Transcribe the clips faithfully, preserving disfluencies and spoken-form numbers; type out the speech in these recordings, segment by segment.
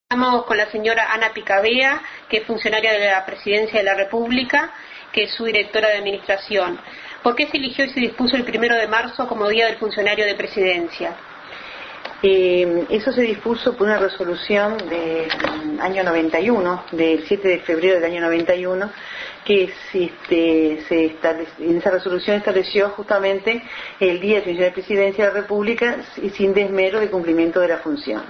Estamos con la señora Ana Picabea, que es funcionaria de la Presidencia de la República, que es su directora de Administración. ¿Por qué se eligió y se dispuso el primero de marzo como Día del Funcionario de Presidencia? Eh, eso se dispuso por una resolución del año noventa y uno, del siete de febrero del año noventa y uno, que este, se establece, en esa resolución estableció justamente el Día del Funcionario de Presidencia de la República y sin desmero de cumplimiento de las funciones.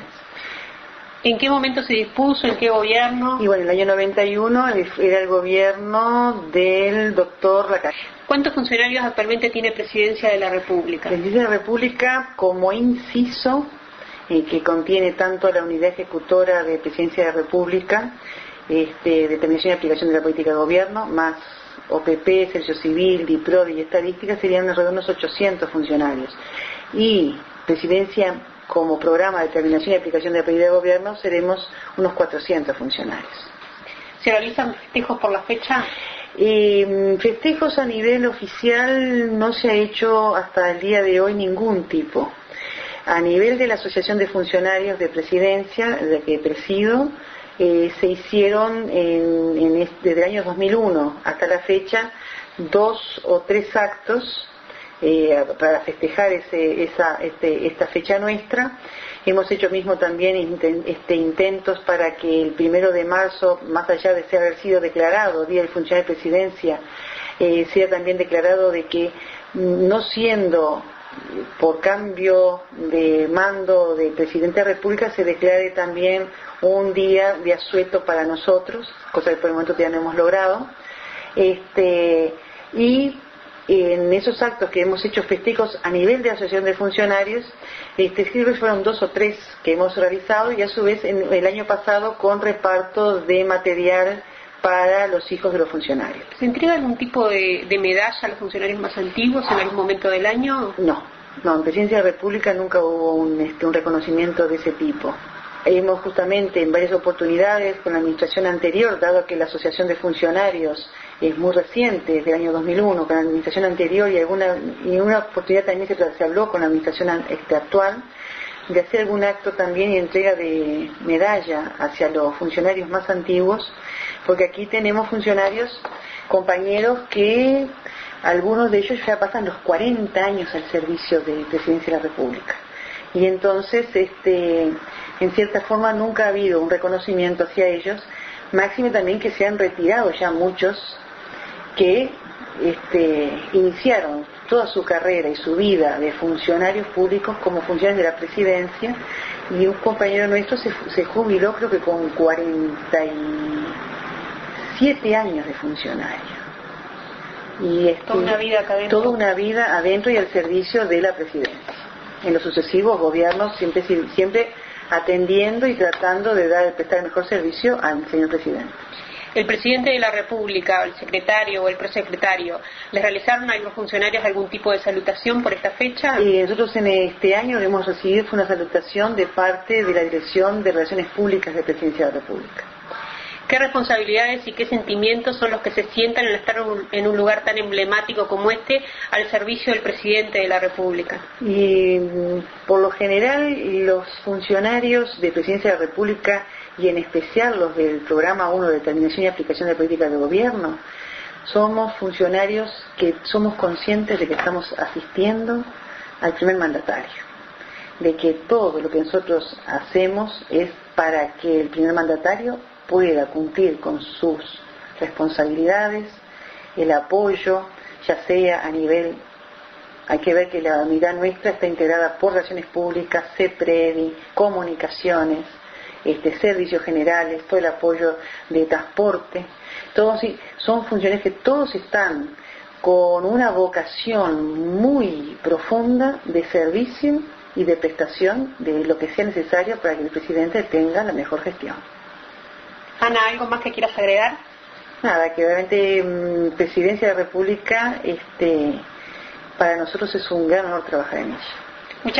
¿En qué momento se dispuso? ¿En qué gobierno? Y bueno, en el año noventa y uno era el gobierno del doctor Lacalle. ¿Cuántos funcionarios actualmente tiene Presidencia de la República? La Presidencia de la República, como inciso, eh, que contiene tanto la unidad ejecutora de Presidencia de la República, este, determinación y aplicación de la política de gobierno, más O P P, Servicio Civil, DIPROD y Estadística, serían alrededor de unos ochocientos funcionarios. Y Presidencia como programa de determinación y aplicación de la política de gobierno, seremos unos cuatrocientos funcionarios. ¿Se realizan festejos por la fecha? Eh, festejos a nivel oficial no se ha hecho hasta el día de hoy ningún tipo. A nivel de la Asociación de Funcionarios de Presidencia, de que presido, eh, se hicieron en, en este, desde el año dos mil uno hasta la fecha dos o tres actos eh, para festejar ese, esa, este, esta fecha nuestra. Hemos hecho mismo también intent, este, intentos para que el primero de marzo, más allá de ser haber sido declarado Día del Funcionario de Presidencia, eh, sea también declarado de que, no siendo por cambio de mando del Presidente de la República, se declare también un día de asueto para nosotros, cosa que por el momento ya no hemos logrado. Este, y en esos actos que hemos hecho festejos a nivel de asociación de funcionarios, este, creo que fueron dos o tres que hemos realizado, y a su vez en el año pasado con reparto de material para los hijos de los funcionarios. ¿Se entrega algún tipo de, de medalla a los funcionarios más antiguos en algún momento del año? No, no, en Presidencia de la República nunca hubo un, este, un reconocimiento de ese tipo. Hemos justamente en varias oportunidades con la administración anterior, dado que la Asociación de Funcionarios es muy reciente, desde el año dos mil uno, con la administración anterior, y alguna y en una oportunidad también se, se habló con la administración este, actual, de hacer algún acto también y entrega de medalla hacia los funcionarios más antiguos, porque aquí tenemos funcionarios, compañeros que algunos de ellos ya pasan los cuarenta años al servicio de Presidencia de la República. Y entonces, este, en cierta forma, nunca ha habido un reconocimiento hacia ellos, máxime también que se han retirado ya muchos que este, iniciaron toda su carrera y su vida de funcionarios públicos como funcionarios de la Presidencia, y un compañero nuestro se, se jubiló creo que con cuarenta y siete años de funcionario. Y este, toda una vida acá adentro. Toda una vida adentro y al servicio de la Presidencia. En los sucesivos gobiernos siempre, siempre atendiendo y tratando de dar, prestar el mejor servicio al señor Presidente. ¿El Presidente de la República, el secretario o el prosecretario, les realizaron a los funcionarios algún tipo de salutación por esta fecha? Y nosotros en este año hemos recibido una salutación de parte de la Dirección de Relaciones Públicas de Presidencia de la República. ¿Qué responsabilidades y qué sentimientos son los que se sientan al estar en un lugar tan emblemático como este al servicio del Presidente de la República? Y por lo general los funcionarios de Presidencia de la República, y en especial los del Programa uno de Determinación y Aplicación de Política de Gobierno, somos funcionarios que somos conscientes de que estamos asistiendo al primer mandatario, de que todo lo que nosotros hacemos es para que el primer mandatario pueda cumplir con sus responsabilidades, el apoyo, ya sea a nivel, hay que ver que la unidad nuestra está integrada por Relaciones Públicas, CEPREDI, Comunicaciones, este, Servicios Generales, todo el apoyo de transporte, todos son funciones que todos están con una vocación muy profunda de servicio y de prestación de lo que sea necesario para que el Presidente tenga la mejor gestión. Ana, ¿algo más que quieras agregar? Nada, que realmente mmm, Presidencia de la República, este, para nosotros es un gran honor trabajar en ella.